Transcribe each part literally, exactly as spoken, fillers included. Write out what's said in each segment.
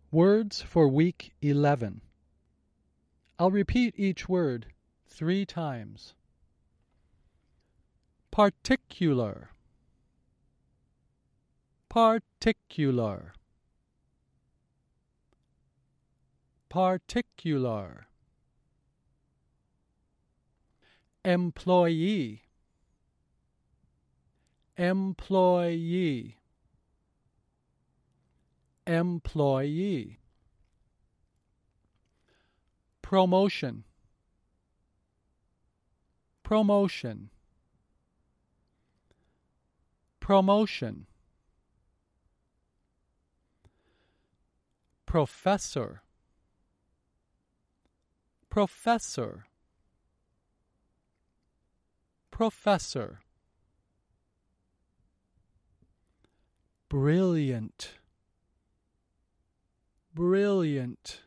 Words for Week eleven. I'll repeat each word three times. Particular, particular, particular. Employee, employee, employee. Promotion, promotion, promotion. Professor, professor, professor. Brilliant, brilliant,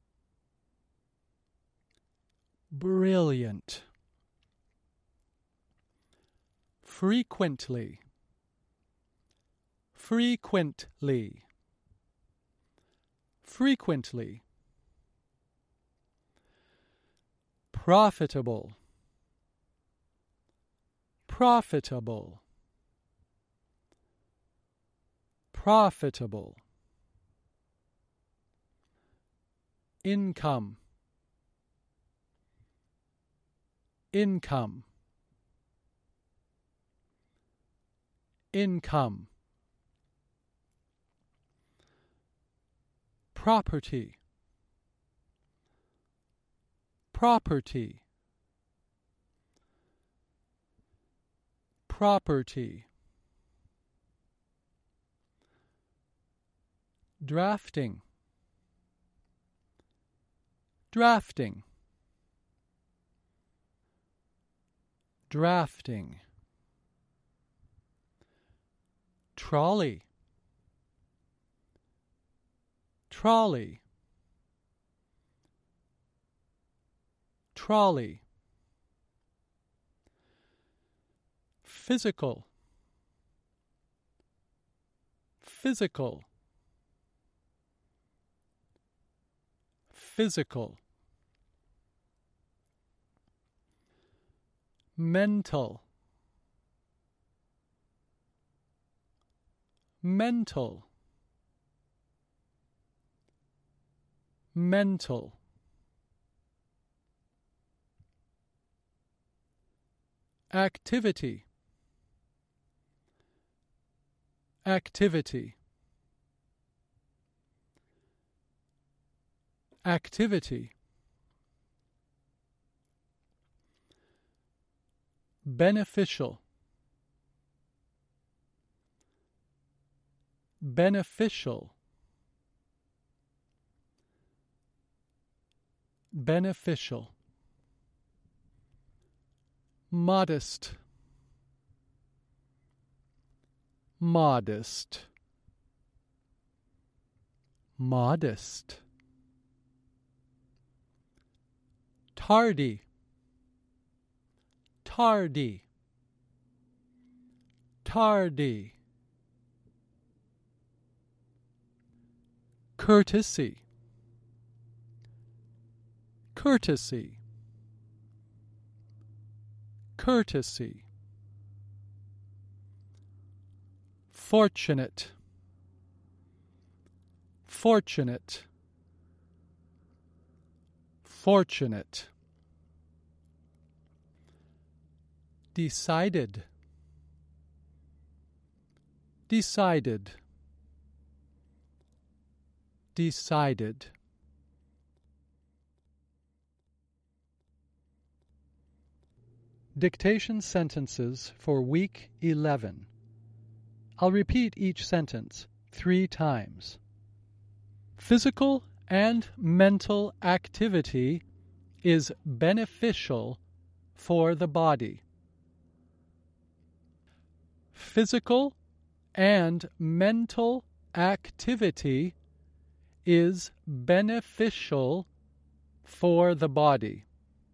brilliant. Frequently, frequently, frequently. Profitable, profitable, profitable. Income, income, income. Property, property, property. Drafting, drafting, drafting. Trolley, trolley, trolley. Physical, physical, physical. Mental, mental, mental. Activity, activity, activity. Beneficial, beneficial, beneficial. Modest, modest, modest. Tardy, tardy, tardy. Courtesy, courtesy, courtesy. Fortunate, fortunate, fortunate. Decided, decided, decided. Dictation sentences for Week eleven. I'll repeat each sentence three times. Physical and mental activity is beneficial for the body. Physical and mental activity is beneficial for the body.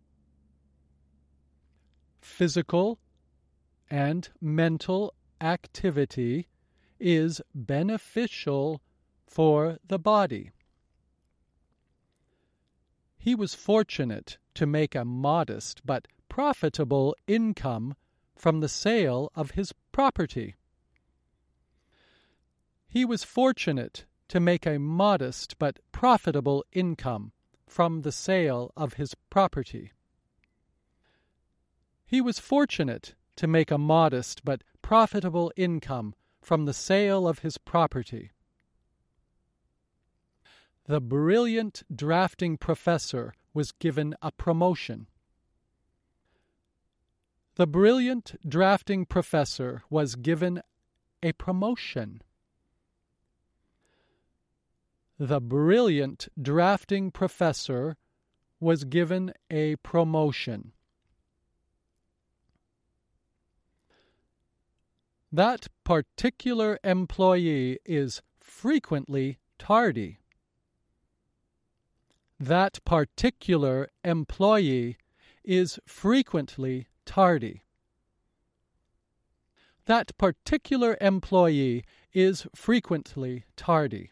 Physical and mental activity is beneficial for the body. He was fortunate to make a modest but profitable income from the sale of his property. He was fortunate to make a modest but profitable income from the sale of his property. He was fortunate to make a modest but profitable income from the sale of his property. The brilliant drafting professor was given a promotion. The brilliant drafting professor was given a promotion. The brilliant drafting professor was given a promotion. That particular employee is frequently tardy. That particular employee is frequently tardy. That particular employee is frequently tardy.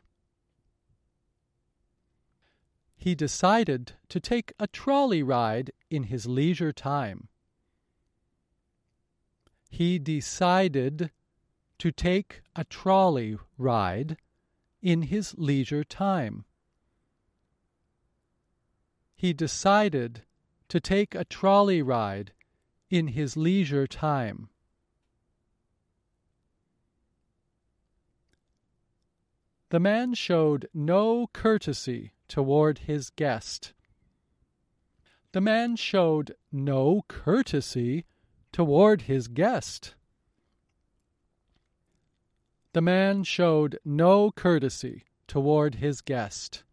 He decided to take a trolley ride in his leisure time. He decided to take a trolley ride in his leisure time. He decided to take a trolley ride in his leisure time. The man showed no courtesy toward his guest. The man showed no courtesy toward his guest. The man showed no courtesy toward his guest.